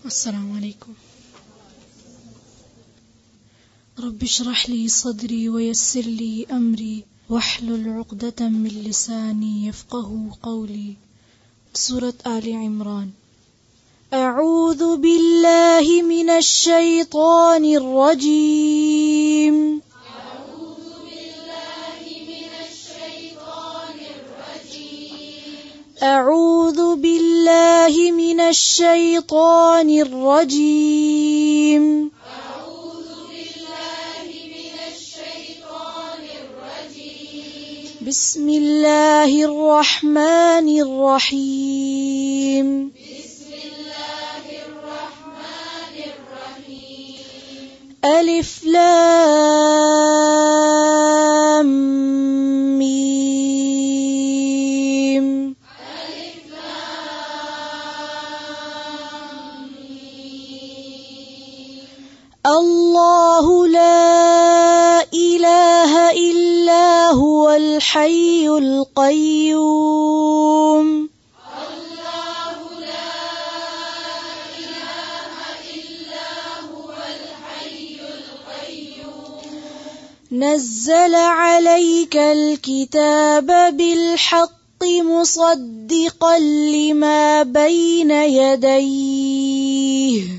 अस्सलामु अलैकुम। रब्बि इश्रह ली सदरी व यस्सिर ली अमरी वहलुल उक़दतम मिन लिसानी यफ़क़हू क़ौली। सूरत आले इमरान। अऊज़ु बिल्लाहि मिनश शैतानिर रजीम। أعوذ بالله من الشيطان الرجيم بسم الله الرحمن الرحيم ألف لام ميم الله لا إله إلا هو الحي القيوم نزل عليك الكتاب بالحق مصدقا لما بين يديه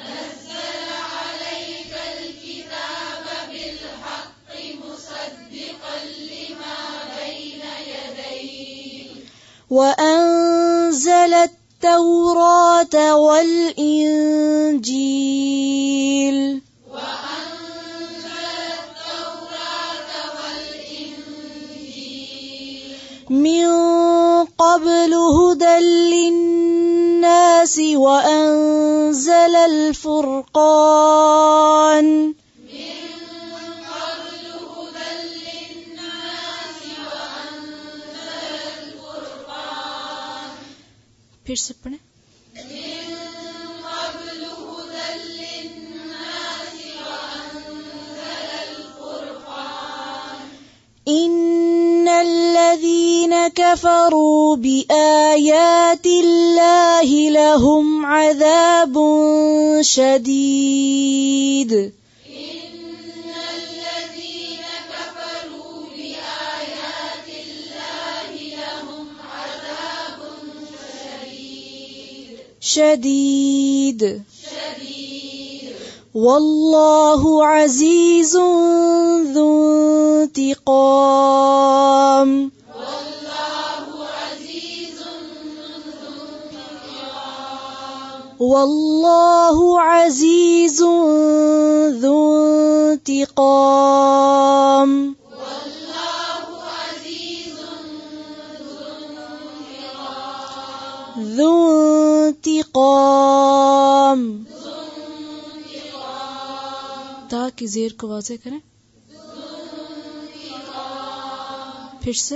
وأنزل التوراة والإنجيل من قبل هدى للناس وأنزل الفرقان फिर से पढ़ें। إن الذين كفروا بآيات الله لهم عذاب شديد شديد والله عزيز ذو انتقام والله عزيز ذو انتقام ذو इंतकाम। ता की ज़ेर को वाज़े करें। फिर से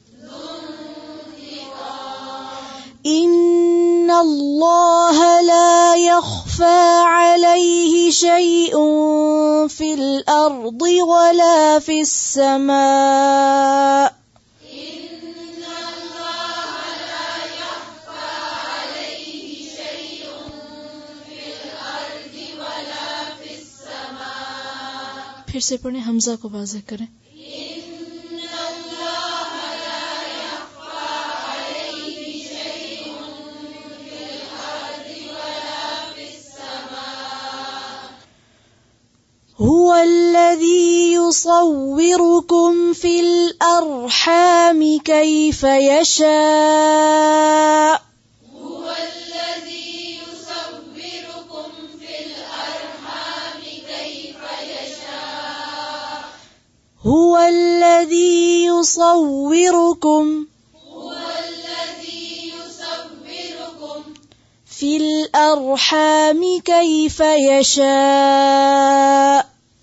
इन्ना अल्लाह ला यख़फ़ा अलैहि शैउन फ़िल अर्दि वला फ़िस समा। फिर से पढ़ें, हमजा को वाज़ेह करें। हुवा अल्लज़ी युसव्विरुकुम फ़िल अर्हाम कैफ़ यशा। هو الذي يصوركم في الأرحام كيف يشاء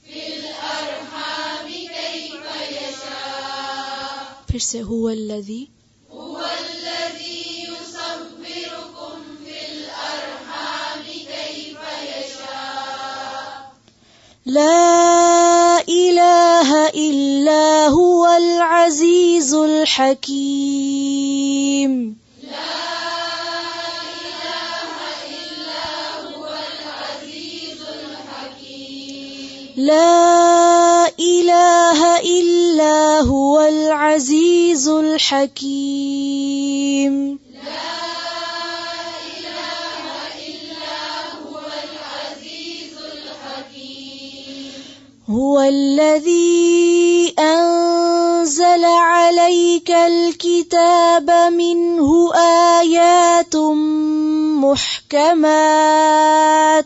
फिर से هو الذي يصوركم في الأرحام كيف يشاء لا إله إلا هو العزيز الحكيم لا إله إلا هو لا إله إلا هو العزيز الحكيم هو الذي أنزل عليك الكتاب منه آيات محكمات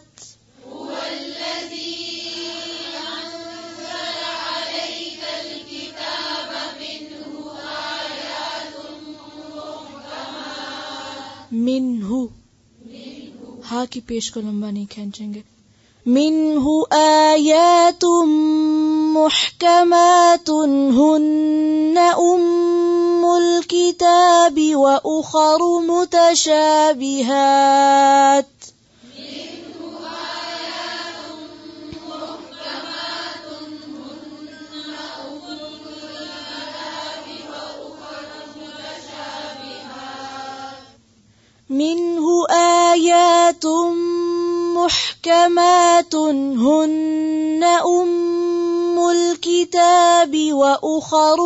मिन्हु हा की पेश को लंबा नहीं खींचेंगे मिन्हु आयातुम मुहकमातुन हुन्ना उम्मुल किताबि व उखरु मुतशाबिहात منه آيات محكمات هن أم الكتاب وأخر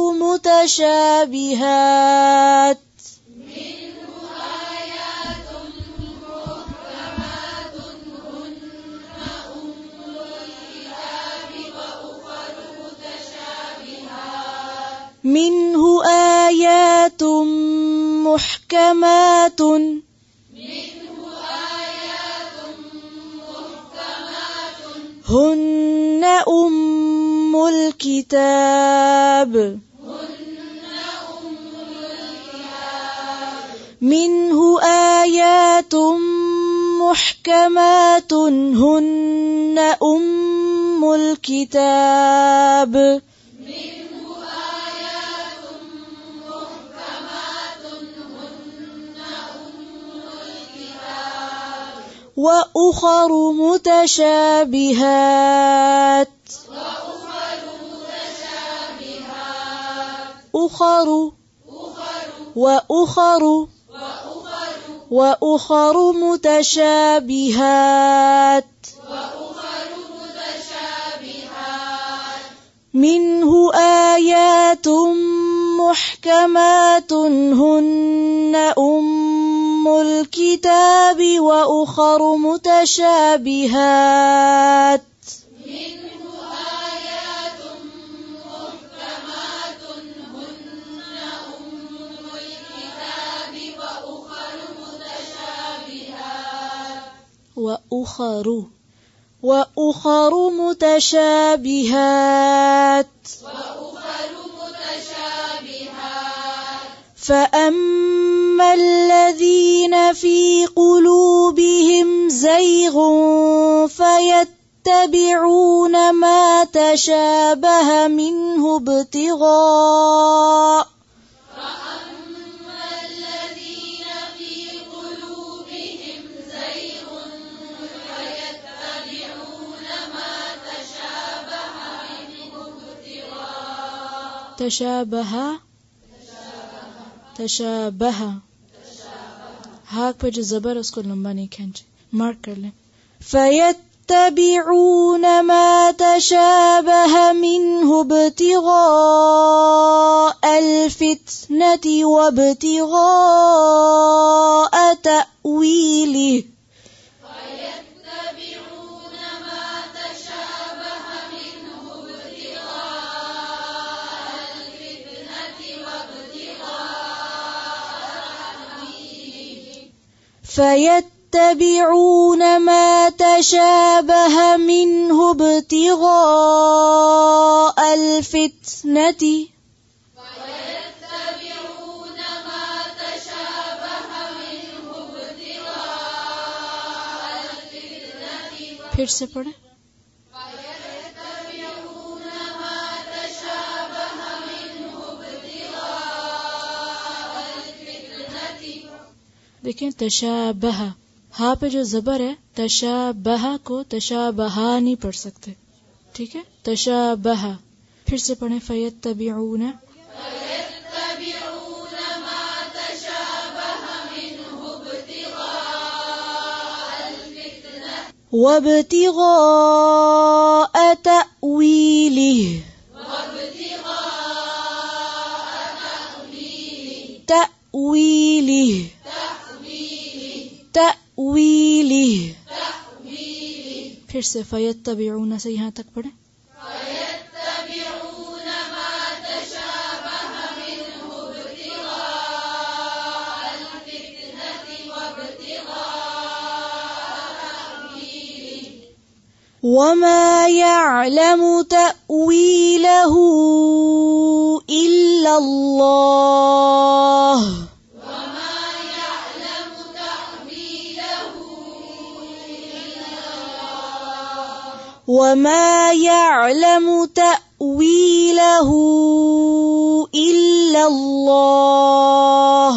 متشابهات منه آيات محكمات هن أم الكتاب منه آيات محكمات هن أم الكتاب وأخر متشابهات أخر وأخر متشابهات منه آيات محكمات هن أم الكتاب وأخر متشابهات وأخر متشابهات فأما الذين في قلوبهم زيغ فيتبعون ما تشابه منه ابتغاء तशाबह हाक पे जो जबर उसको लंबा नहीं खींचे मार्क कर लें फयत्तबिऊन मा तशाबह मिन्हु इब्तिगाअ अल-फित्नति वब्तिगाअ तअवीलिहि فيتبعون ما تشابه منه ابتغاء الفتنة फिर से पढ़े देखिए तशाबह हा पे जो जबर है तशाबह को तशाबहा नहीं पढ़ सकते ठीक है तशाबह फिर से पढ़ें फयत्तबिऊन وابتغاء تأويله تأويله फिर से फयत्तबिऊन से यहाँ तक पढ़े وما يعلم تأويله إلا الله وما يعلم تأويله إلا الله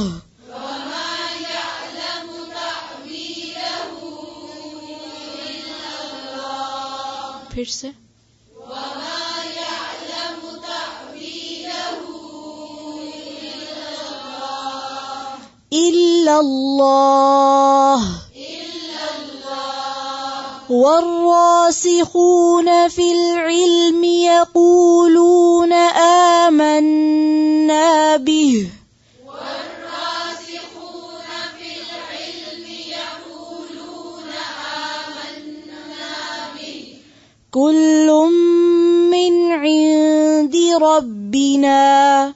फिर से إلا الله والراسخون في العلم يقولون آمنا به كل من عند ربنا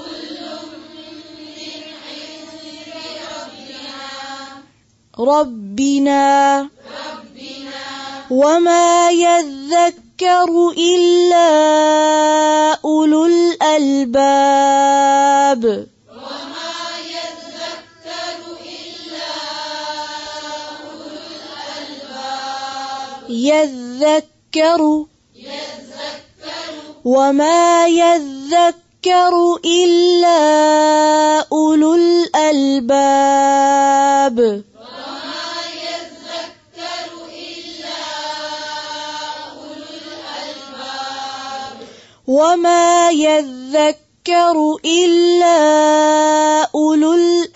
وما يذكر إلا أولو الألباب وما يذكر إلا أولو الألباب وما يذكر إلا أولو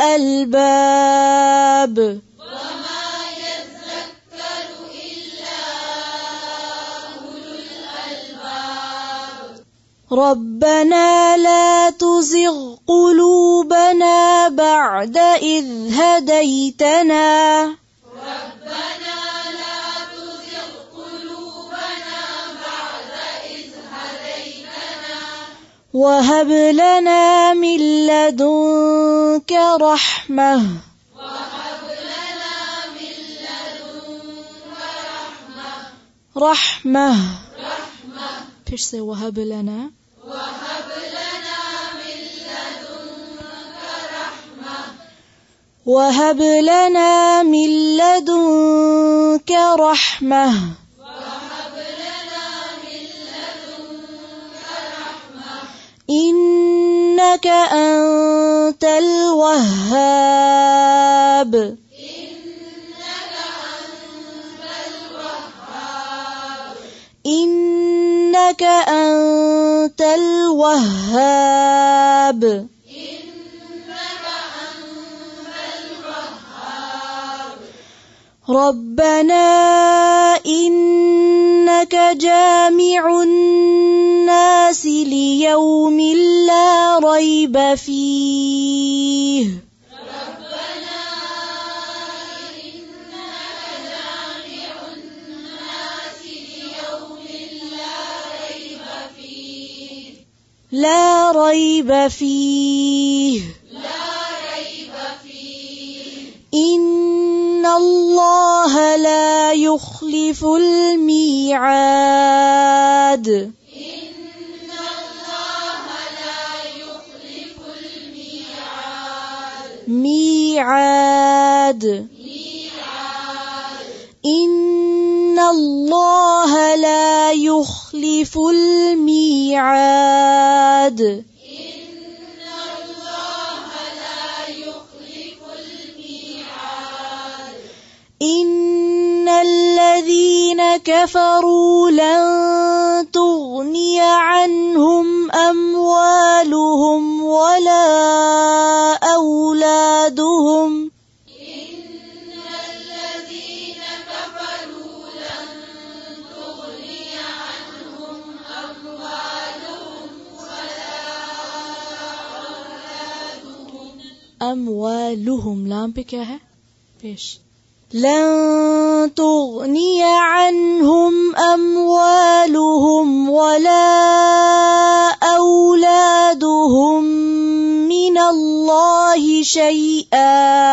الألباب ربنا لا تزغ قلوبنا بعد إذ هديتنا وهب لنا من لدنك رحمة फिर से वहब लना وهب لنا من لدنك رحمة إنك أنت الوهاب إنك أنت الوهاب ربنا إنك جامع الناس ليوم لا ريب فيه لا ريب فيه إن الله لا يخلف الميعاد إن الله لا يخلف الميعاد إن الذين كفروا لن تغني عنهم أموالهم ولا أولادهم अमवालुहुम, लाम पे क्या है पेश। लन तुगनिय अन्हुम अमवालुहुम वला औलादुहुम मिनल्लाहि शैआ।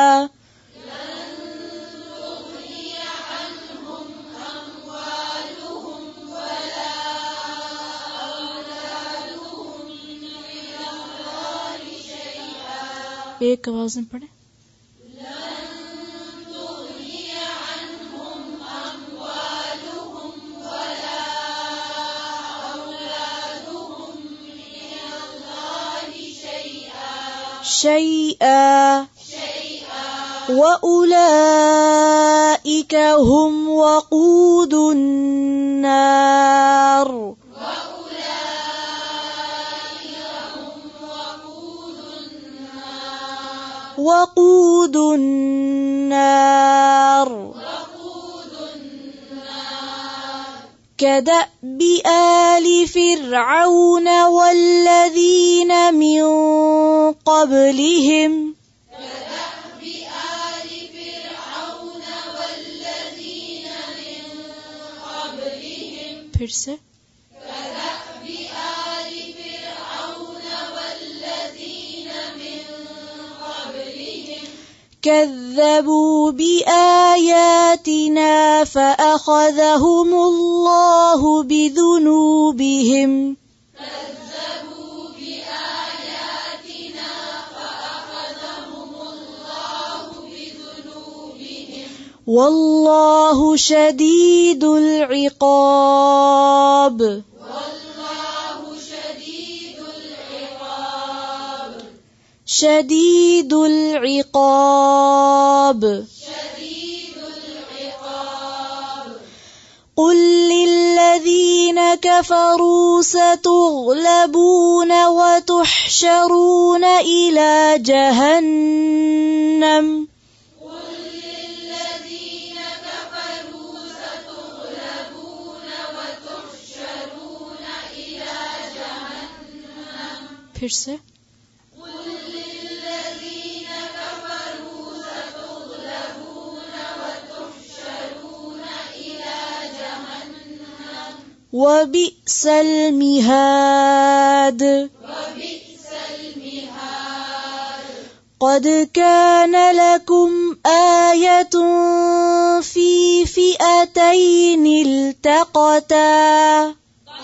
एक आवाज में पढ़े। शैआ व उलाइका हुम वक़ूदुन नार। वक़ूद النار كدأب آل فرعون والذين من قبلهم फिर से كذبوا بآياتنا فأخذهم الله بذنوبهم والله شديد العقاب شديد العقاب قل للذين كفروا ستغلبون وتحشرون إلى جهنم फिर से وبئس المهاد قد كان لكم آية في فئتين التقتا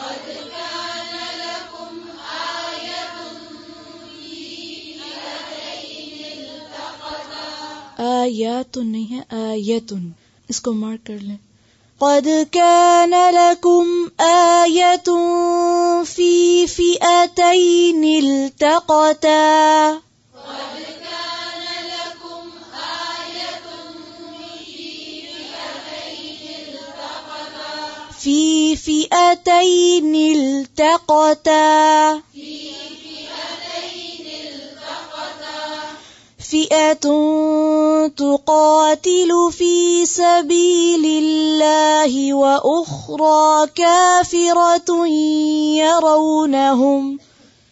आयातुन नहीं है आयतुन, इसको मार्क कर लें। قد كان لكم آية في فئتين التقتا في فئتين التقتا فئة تقاتل في سبيل الله وأخرى كافرة يرونهم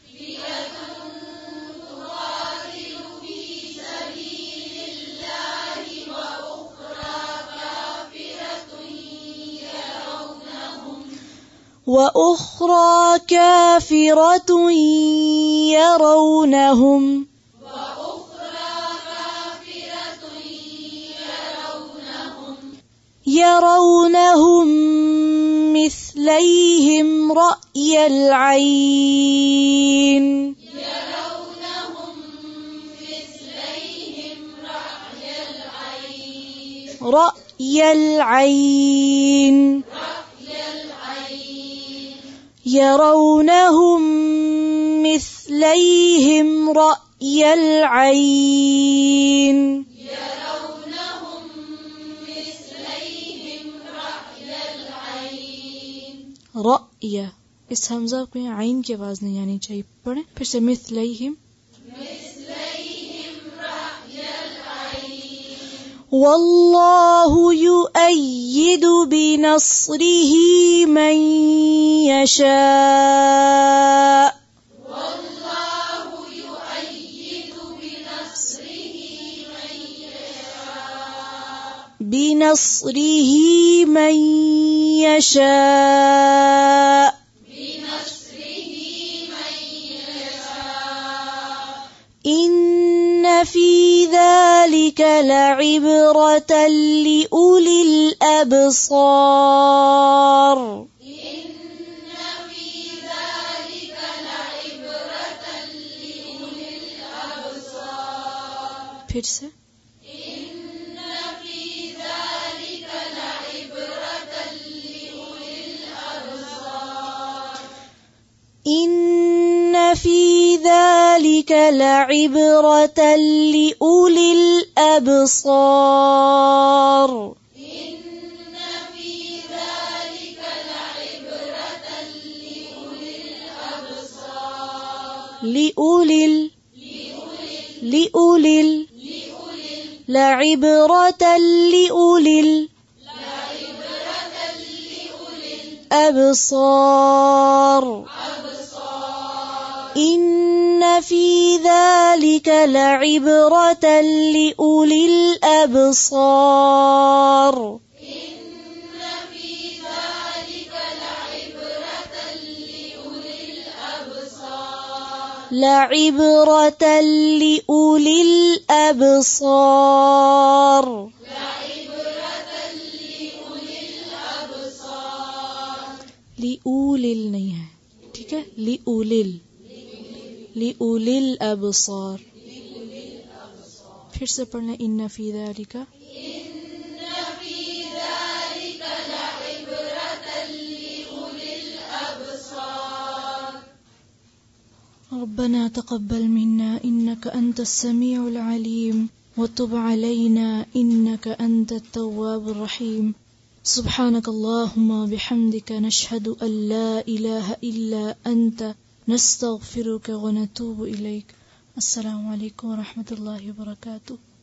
وأخرى كافرة يرونهم مثليهم رأي العين يرونهم مثليهم رأي العين रअय, इस हमजा को यहाँ आइन की आवाज नहीं आनी चाहिए। पढ़े फिर से मिस्लैहिम वल्लाहु युअय्यिदु बिनस्रिही मन यशा बिनस्रिही मन यशा इन्न फी ज़ालिका लइब्रतन लिउलिल अबसार फिर से إن في ذلك لعبرة لأولي الأبصار لأولي لعبرة لأولي الأبصار إن في ذلك لعبرة لأولي الأبصار لعبرة لأولي الأبصار लिउलिल नहीं है, ठीक है, लिउलिल अबसार। फिर से पढ़ना इन्ना फी ज़ालिका रब्बना तक़ब्बल मिन्ना इन्नका अंतस समीउल अलीम व तुब अलैना इन्नका अंतत तव्वाबुर रहीम। सुब्हानक अल्लाहुम्मा बिहम्दिका नशहदु अन ला इलाहा इल्ला अंता नस्तगफिरुका व नतूबु इलैक। अस्सलामु अलैकुम व रहमतुल्लाहि व बरकातुहू।